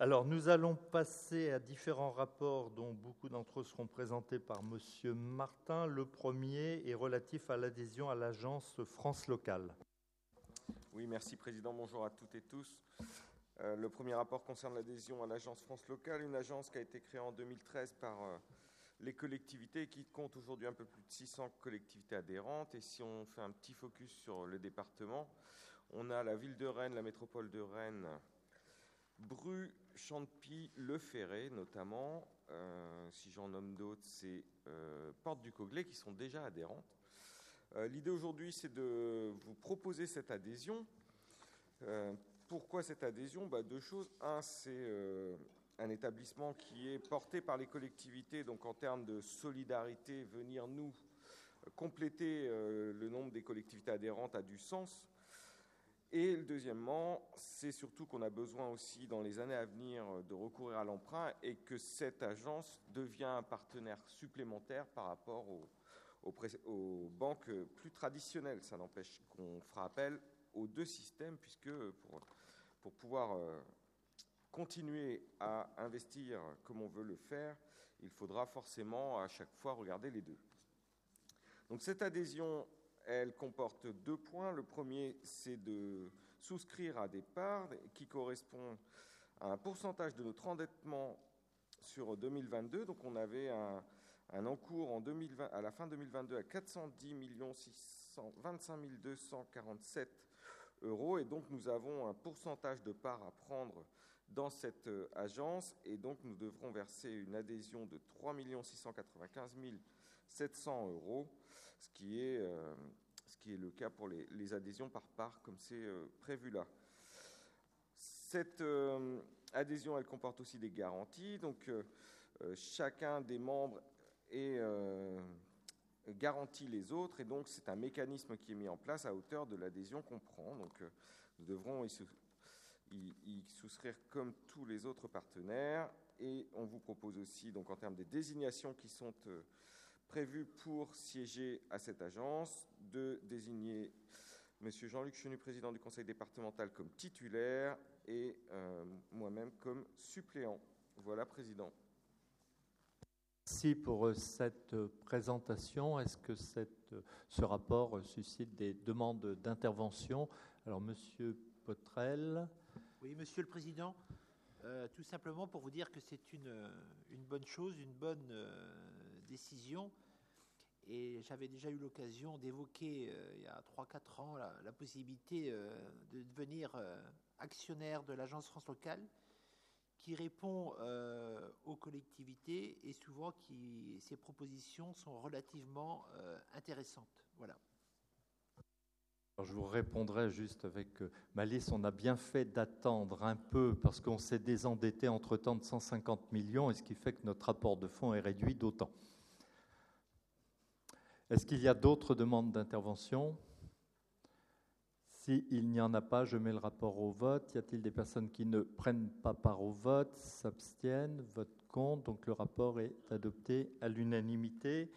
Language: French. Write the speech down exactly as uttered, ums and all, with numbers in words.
Alors, nous allons passer à différents rapports dont beaucoup d'entre eux seront présentés par M. Martin. Le premier est relatif à l'adhésion à l'agence France Locale. Oui, merci Président. Bonjour à toutes et tous. Euh, le premier rapport concerne l'adhésion à l'agence France Locale, une agence qui a été créée en deux mille treize par euh, les collectivités et qui compte aujourd'hui un peu plus de six cents collectivités adhérentes. Et si on fait un petit focus sur le département, on a la ville de Rennes, la métropole de Rennes, Bru, Champy, Le Ferret notamment. Euh, si j'en nomme d'autres, c'est euh, Porte du Coglay qui sont déjà adhérentes. Euh, l'idée aujourd'hui, c'est de vous proposer cette adhésion. Euh, pourquoi cette adhésion ? Bah, Deux choses. Un, c'est euh, un établissement qui est porté par les collectivités, donc en termes de solidarité, venir nous compléter euh, le nombre des collectivités adhérentes a du sens. Et deuxièmement, c'est surtout qu'on a besoin aussi dans les années à venir de recourir à l'emprunt et que cette agence devient un partenaire supplémentaire par rapport aux, aux, aux banques plus traditionnelles. Ça n'empêche qu'on fera appel aux deux systèmes puisque pour, pour pouvoir euh, continuer à investir comme on veut le faire, il faudra forcément à chaque fois regarder les deux. Donc cette adhésion, elle comporte deux points. Le premier, c'est de souscrire à des parts qui correspondent à un pourcentage de notre endettement sur deux mille vingt-deux. Donc on avait un, un encours en deux mille vingt, à la fin deux mille vingt-deux à quatre cent dix millions six cent vingt-cinq mille deux cent quarante-sept euros. Et donc nous avons un pourcentage de parts à prendre dans cette agence. Et donc nous devrons verser une adhésion de trois millions six cent quatre-vingt-quinze mille sept cents euros, ce qui est, euh, ce qui est le cas pour les, les adhésions par part, comme c'est euh, prévu là. Cette euh, adhésion, elle comporte aussi des garanties. Donc, euh, chacun des membres est euh, garantit les autres, et donc c'est un mécanisme qui est mis en place à hauteur de l'adhésion qu'on prend. Donc, euh, nous devrons y, sou y, y souscrire comme tous les autres partenaires. Et on vous propose aussi, donc en termes des désignations qui sont euh, prévues pour siéger à cette agence, de désigner M. Jean-Luc Chenu, président du conseil départemental, comme titulaire et euh, moi-même comme suppléant. Voilà, Président. Merci pour cette présentation. Est-ce que cette, ce rapport suscite des demandes d'intervention ? Alors, Monsieur Potrel. Oui, Monsieur le Président. Euh, tout simplement pour vous dire que c'est une, une bonne chose, une bonne euh, décision. Et j'avais déjà eu l'occasion d'évoquer euh, il y a trois quatre ans la, la possibilité euh, de devenir euh, actionnaire de l'agence France Locale, qui répond euh, aux collectivités et souvent qui, ces propositions sont relativement euh, intéressantes. Voilà. Alors je vous répondrai juste avec euh, Malice, on a bien fait d'attendre un peu parce qu'on s'est désendetté entre-temps de cent cinquante millions, et ce qui fait que notre rapport de fonds est réduit d'autant. Est-ce qu'il y a d'autres demandes d'intervention ? S'il n'y en a pas, je mets le rapport au vote. Y a-t-il des personnes qui ne prennent pas part au vote, s'abstiennent, votent contre ? Donc le rapport est adopté à l'unanimité.